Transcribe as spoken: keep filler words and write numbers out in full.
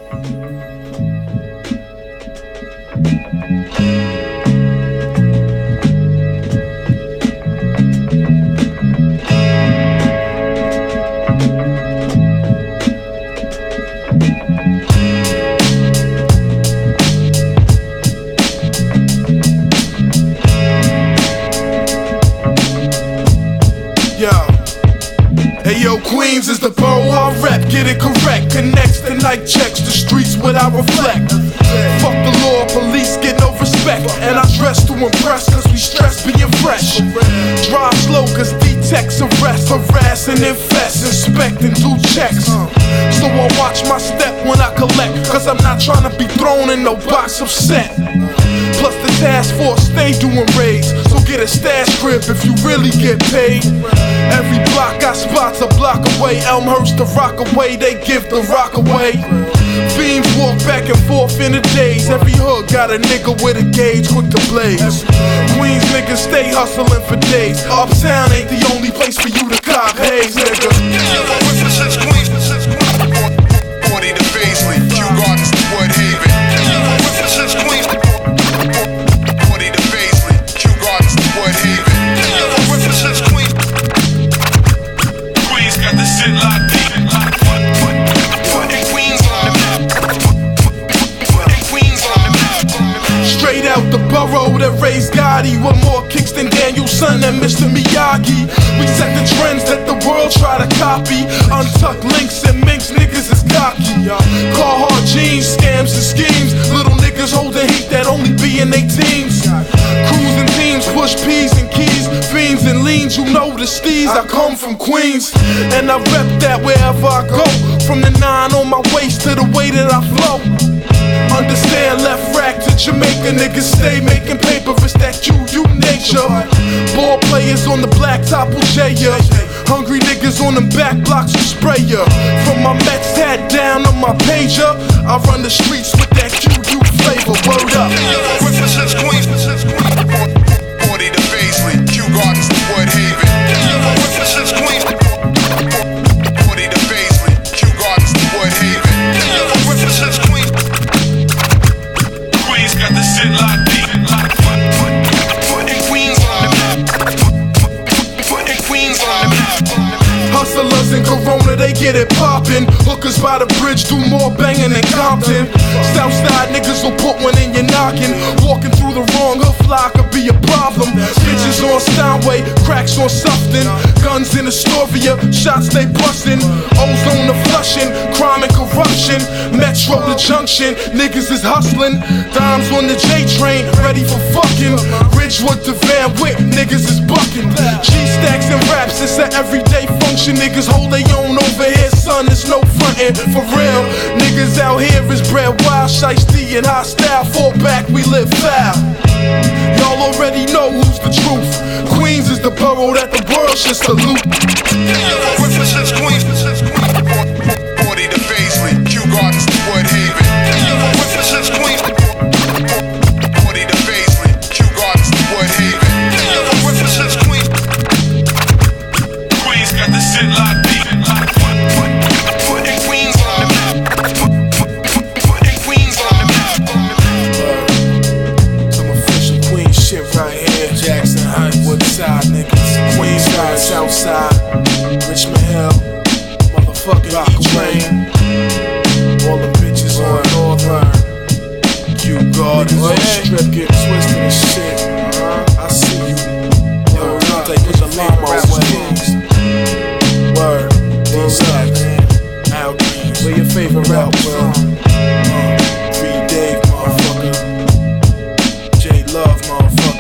Queens is the borough I rep, get it correct. Connects the night checks, the streets what I reflect. Fuck the law, police get no respect. And I dress to impress, cause we stress being fresh. Drive slow, cause detects arrest, harass and infest, inspect and do checks. So I watch my step when I collect, cause I'm not trying to be thrown in no box of set. Plus the task force stay doing raids, so get a stash crib if you really get paid. Every block got spots a block away. Elmhurst the rock away, they give the rock away. Fiends walk back and forth in the days. Every hood got a nigga with a gauge quick to blaze. Queens niggas stay hustling for days. Uptown ain't the only place for you to cop haze, nigga. Queens, forty to Paisley, Kew Gardens to Woodhaven. Queens, forty to Paisley, Kew Gardens to Woodhaven. Queens, Queens got the shit locked in. Putting Queens on the map. Putting Queens on the map. Straight out the borough that raised Gotti, with more kicks than Danielson and Mister Miyagi. We set the trends that the world try to copy. Untucked links and minks, niggas is cocky. Carhartt jeans, scams and schemes. Little niggas holding heat that only be in they teams. Cruising teams, push P's and keys. Fiends and leans, you know the steez. I come from Queens, and I rep that wherever I go. From the nine on my waist to the way that I flow. Understand left rack to Jamaica, niggas stay making paper, it's that Q U nature. Ball players on the blacktop will jay ya. Hungry niggas on them back blocks will spray ya. From my Mets hat down on my pager, I run the streets with that Q U flavor, word up. Queens, forty to Paisley, Kew Gardens to Woodhaven. Queens, forty to Paisley, Kew Gardens to Woodhaven. Queens, Queens got the shit locked in. Putting Queens on the map. Putting Queens on the map. Hustlers in Corona, they get it poppin'. Hookers by the bridge do more bangin' than Compton. Southside niggas will put one in your knockin'. Walking through the wrong hood fly could be a problem. Bitches on Steinway, cracks on Sufton. Guns in Astoria, shots they bustin'. Ozone to Flushing, crime and corruption. Metro to Junction, niggas is hustlin'. Dimes on the J train, ready for fucking. Ridgewood to Van Wick, niggas is buckin'. G-stacks and raps, it's an everyday function. Niggas hold they own over here, son, it's no frontin'. For real, niggas out here is bred wild, shiesty and hostile. Fall back, we live foul. Y'all already know who's the truth. Queens is the borough that the world should salute. Queens, forty to Paisley, Kew Gardens to Woodhaven. Queens, forty to Paisley, Kew Gardens to Woodhaven. Queens, Queens got the shit locked in. Putting Queens on the map. Putting Queens on the map. Some official Queens shit right here. Jackson Heights, Woodside niggas. Queens side, Southside, Richmond Hill, motherfucking Rockaway. All the bitches on Northern. Kew Gardens, oh, yeah. Strip getting twisted and shit. Uh-huh. I see you. Yo, they put the limo ways. Word, these man. Al Green, where your favorite rap from?